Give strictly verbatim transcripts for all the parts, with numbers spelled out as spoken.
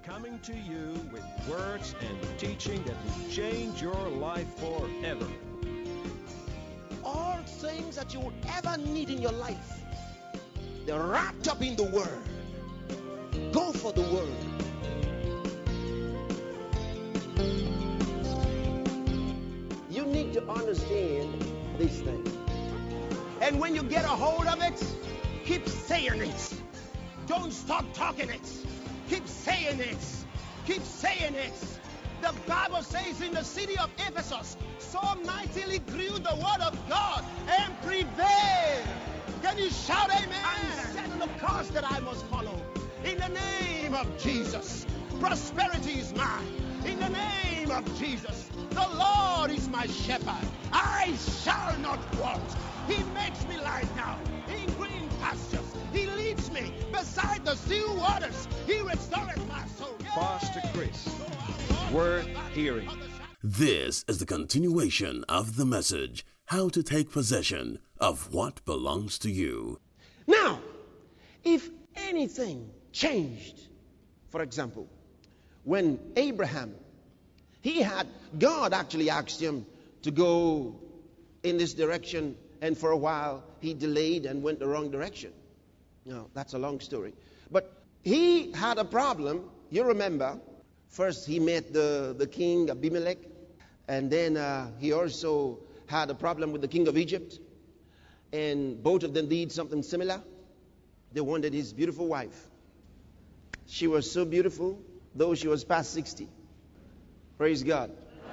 coming to you with words and teaching that will change your life forever. All things that you will ever need in your life, they're wrapped up in the Word. Go for the Word. You need to understand these things. And when you get a hold of it, keep saying it. Don't stop talking it. Keep saying it. Keep saying it. The Bible says in the city of Ephesus, so mightily grew the word of God and prevailed. Can you shout amen? I'm setting the course that I must follow. In the name of Jesus, prosperity is mine. In the name of Jesus, the Lord is my shepherd. I shall not want. He makes me lie down in green pastures. He leads me beside the still waters. He restores my soul. Pastor Chris, worth hearing. This is the continuation of the message, How to Take Possession of What Belongs to You. Now, if anything changed, for example, when Abraham, he had, God actually asked him to go in this direction, and for a while he delayed and went the wrong direction. No, that's a long story. But he had a problem. You remember, first he met the, the king Abimelech, and then uh, he also had a problem with the king of Egypt. And both of them did something similar. They wanted his beautiful wife. She was so beautiful, though she was past sixty. Praise God.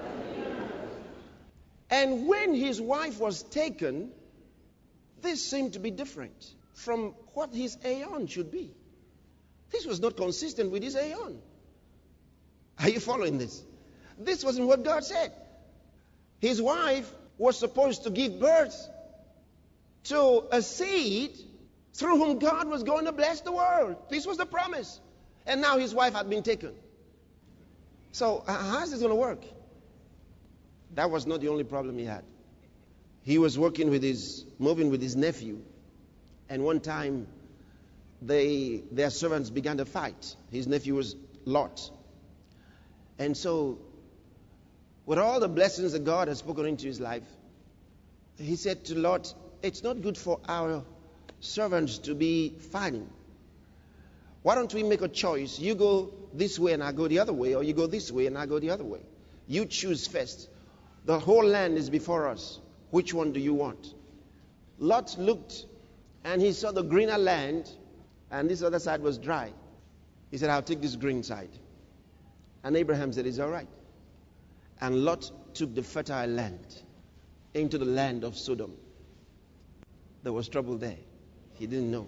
And when his wife was taken, this seemed to be different from what his aeon should be. This was not consistent with his aeon. Are you following this? This wasn't what God said. His wife was supposed to give birth to a seed through whom God was going to bless the world. This was the promise. And now his wife had been taken. So uh, how is this going to work? That was not the only problem he had. He was working with his, moving with his nephew. And one time, they, their servants began to fight. His nephew was Lot. And so, with all the blessings that God has spoken into his life, he said to Lot, it's not good for our servants to be fighting. Why don't we make a choice? You go this way and I go the other way, or you go this way and I go the other way. You choose first. The whole land is before us. Which one do you want? Lot looked and he saw the greener land, and this other side was dry. He said, I'll take this green side. And Abraham said, it's all right. And Lot took the fertile land into the land of Sodom. There was trouble there. He didn't know.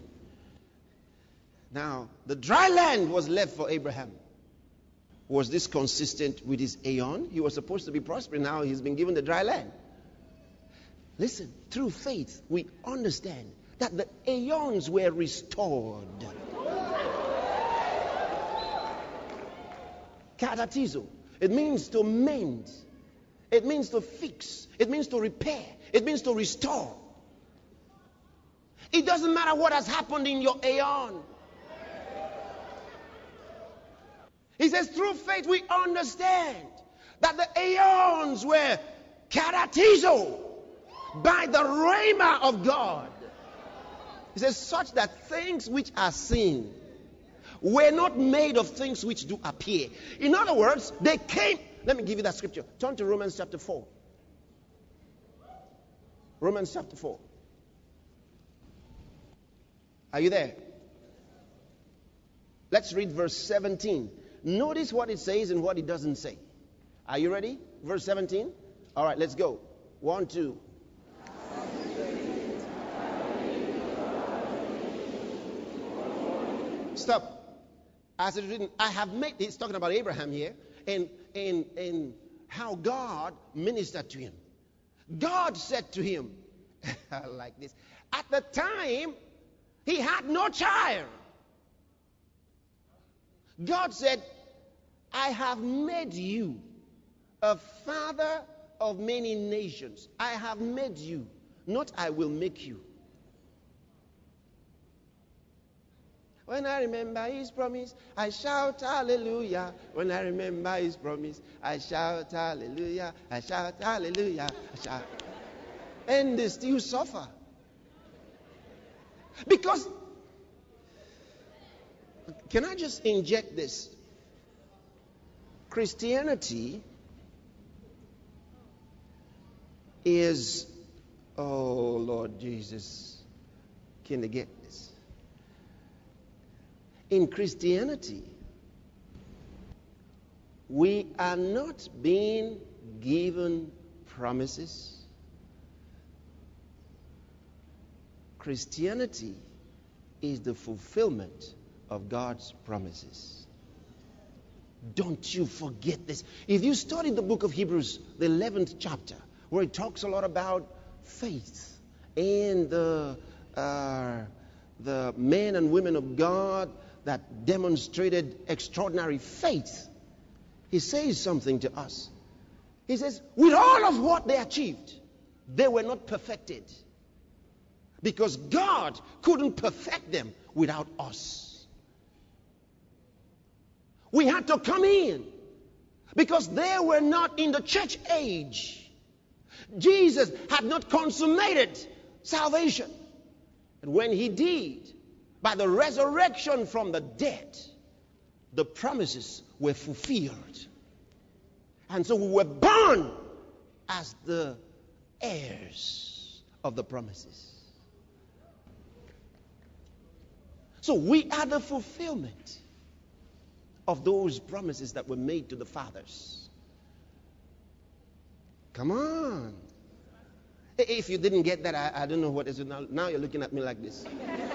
Now, the dry land was left for Abraham. Was this consistent with his aeon? He was supposed to be prospering. Now he's been given the dry land. Listen, through faith, we understand that the aeons were restored. Katatizo. It means to mend. It means to fix. It means to repair. It means to restore. It doesn't matter what has happened in your aeon. He says, through faith we understand that the aeons were karatizo by the rhema of God. He says, such that things which are seen were not made of things which do appear. In other words, they came. Let me give you that scripture. Turn to Romans chapter four. Romans chapter four. Are you there? Let's read verse seventeen. Notice what it says and what it doesn't say. Are you ready? Verse seventeen. All right, let's go. One, two. Stop. As it is written, I have made, he's talking about Abraham here, and, and, and how God ministered to him. God said to him, like this, at the time, he had no child. God said, I have made you a father of many nations. I have made you, not I will make you. When I remember his promise, I shout hallelujah. When I remember his promise, I shout hallelujah. I shout hallelujah. I shout. And they still suffer. Because, can I just inject this? Christianity is, oh Lord Jesus, can they get this? In Christianity, we are not being given promises. Christianity is the fulfillment of God's promises. Don't you forget this. If you study the book of Hebrews, the eleventh chapter, where it talks a lot about faith and the, uh, the men and women of God that demonstrated extraordinary faith, he says something to us. He says, with all of what they achieved, they were not perfected. Because God couldn't perfect them without us. We had to come in because they were not in the church age. Jesus had not consummated salvation. And when he did, by the resurrection from the dead, the promises were fulfilled. And so we were born as the heirs of the promises. So we are the fulfillment of those promises that were made to the fathers. Come on. If you didn't get that, I, I don't know what is it now. Now you're looking at me like this.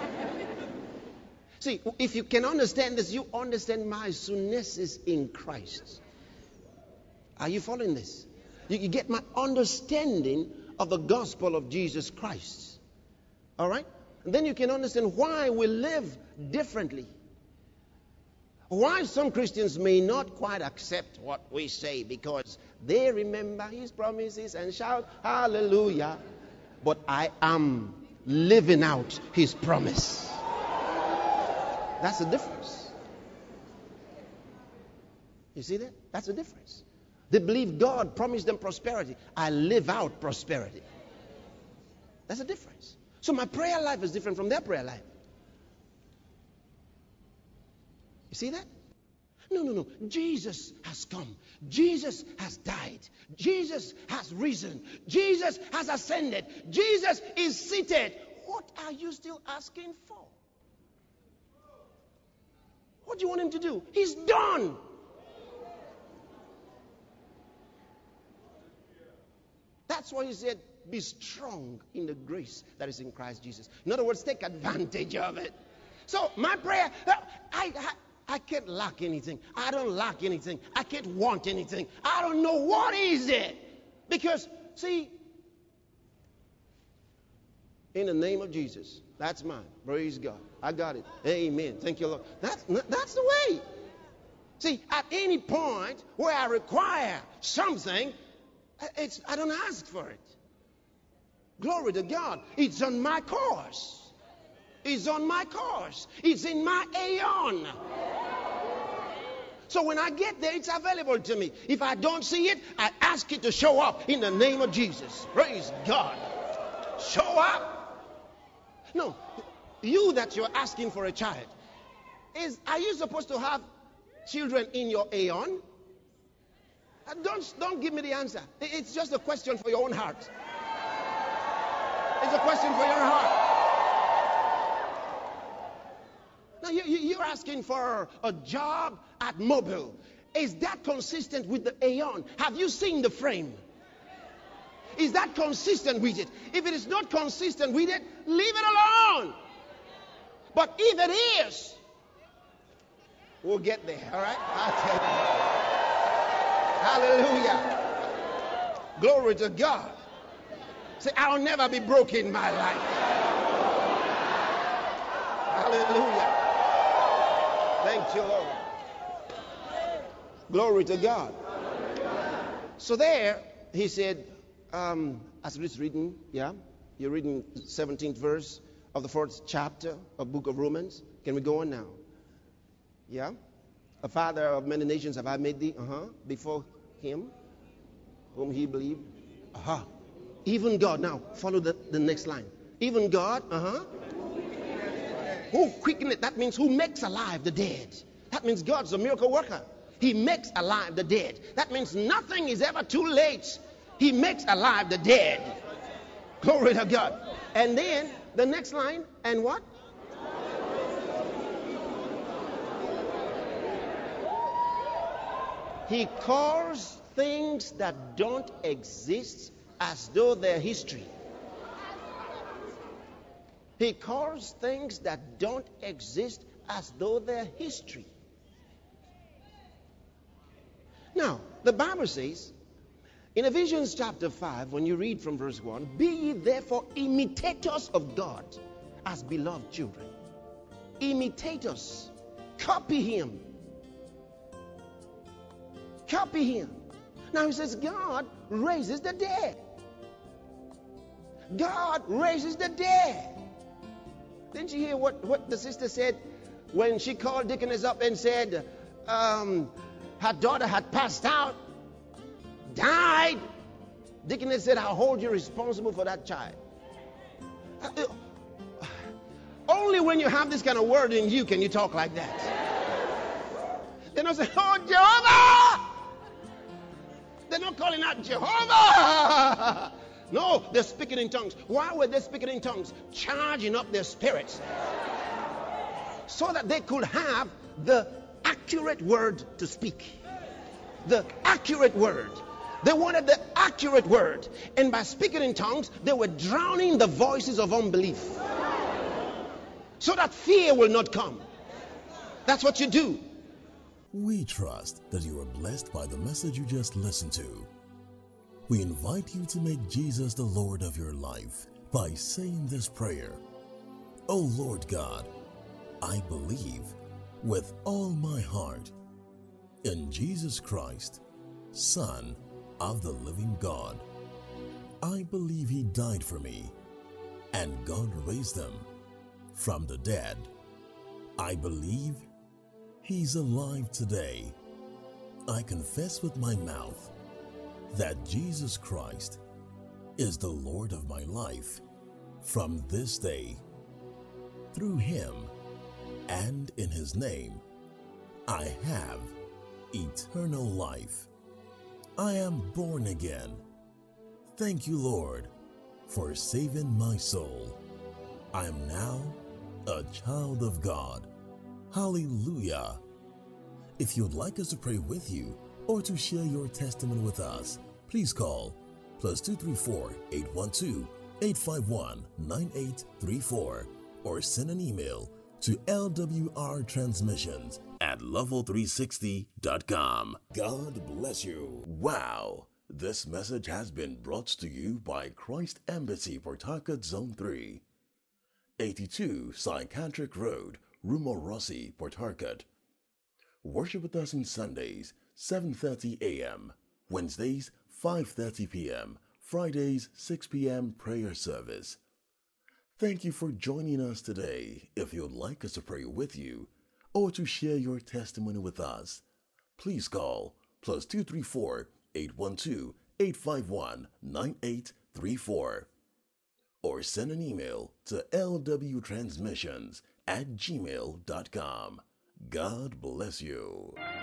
See, if you can understand this, you understand my sunesis in Christ. Are you following this? You, you get my understanding of the gospel of Jesus Christ. All right? And then you can understand why we live differently. Why some Christians may not quite accept what we say because they remember his promises and shout hallelujah. But I am living out his promise. That's the difference. You see that? That's the difference. They believe God promised them prosperity. I live out prosperity. That's the difference. So my prayer life is different from their prayer life. You see that? No, no, no. Jesus has come. Jesus has died. Jesus has risen. Jesus has ascended. Jesus is seated. What are you still asking for? What do you want him to do? He's done. That's why he said, be strong in the grace that is in Christ Jesus. In other words, take advantage of it. So my prayer, I, I, I can't lack anything. I don't lack anything. I can't want anything. I don't know what is it. Because, see, in the name of Jesus, that's mine. Praise God. I got it. Amen. Thank you, Lord. That's, that's the way. See, at any point where I require something, it's, I don't ask for it. Glory to God. It's on my course. It's on my course. It's in my aeon. So when I get there, it's available to me. If I don't see it, I ask it to show up in the name of Jesus. Praise God. Show up. No, you that you're asking for a child, is are you supposed to have children in your aeon? Don't, don't give me the answer. It's just a question for your own heart. It's a question for your heart. Now, you, you, you're asking for a job at Mobile. Is that consistent with the aeon? Have you seen the frame? Is that consistent with it? If it is not consistent with it, leave it alone. But if it is, we'll get there, all right? I'll tell you. Hallelujah. Glory to God. Say, I'll never be broke in my life. Hallelujah. Thank you, Lord. Glory to God. So there, he said, um, as it's written, yeah, you're reading seventeenth verse of the fourth chapter of book of Romans. Can we go on now? Yeah? A father of many nations have I made thee, uh-huh, before him, whom he believed. Uh-huh. Even God. Now, follow the, the next line. Even God, uh-huh. Who quickeneth, that means who makes alive the dead. That means God's a miracle worker. He makes alive the dead. That means nothing is ever too late. He makes alive the dead. Glory to God. And then the next line, and what? He calls things that don't exist as though they're history. He calls things that don't exist as though they're history. Now, the Bible says in Ephesians chapter five, when you read from verse one, be ye therefore imitators of God as beloved children. Imitators. Copy him. Copy him. Now he says God raises the dead. God raises the dead. Didn't you hear what, what the sister said when she called Deaconess up and said um, her daughter had passed out, died? Deaconess said, I'll hold you responsible for that child. Uh, only when you have this kind of word in you can you talk like that. They don't say, oh, Jehovah! They're not calling out Jehovah! No, they're speaking in tongues. Why were they speaking in tongues? Charging up their spirits so that they could have the accurate word to speak. The accurate word. They wanted the accurate word. And by speaking in tongues, they were drowning the voices of unbelief so that fear will not come. That's what you do. We trust that you are blessed by the message you just listened to. We invite you to make Jesus the Lord of your life by saying this prayer. Oh Lord God, I believe with all my heart in Jesus Christ, Son of the living God. I believe he died for me and God raised him from the dead. I believe he's alive today. I confess with my mouth that Jesus Christ is the Lord of my life from this day. Through him and in his name, I have eternal life. I am born again. Thank you, Lord, for saving my soul. I am now a child of God. Hallelujah. If you'd like us to pray with you or to share your testimony with us, please call plus two three four, eight one two, eight five one, nine eight three four or send an email to L W R transmissions at level three sixty dot com. God bless you. Wow. This message has been brought to you by Christ Embassy, Port Harcourt, Zone three, eighty-two Psychiatric Road, Rumorossi, Port Harcourt. Worship with us on Sundays, seven thirty a.m., Wednesdays, five thirty p.m., Fridays, six p.m. prayer service. Thank you for joining us today. If you'd like us to pray with you or to share your testimony with us, please call plus two three four, eight one two, eight five one, nine eight three four or send an email to L W transmissions at gmail dot com. God bless you.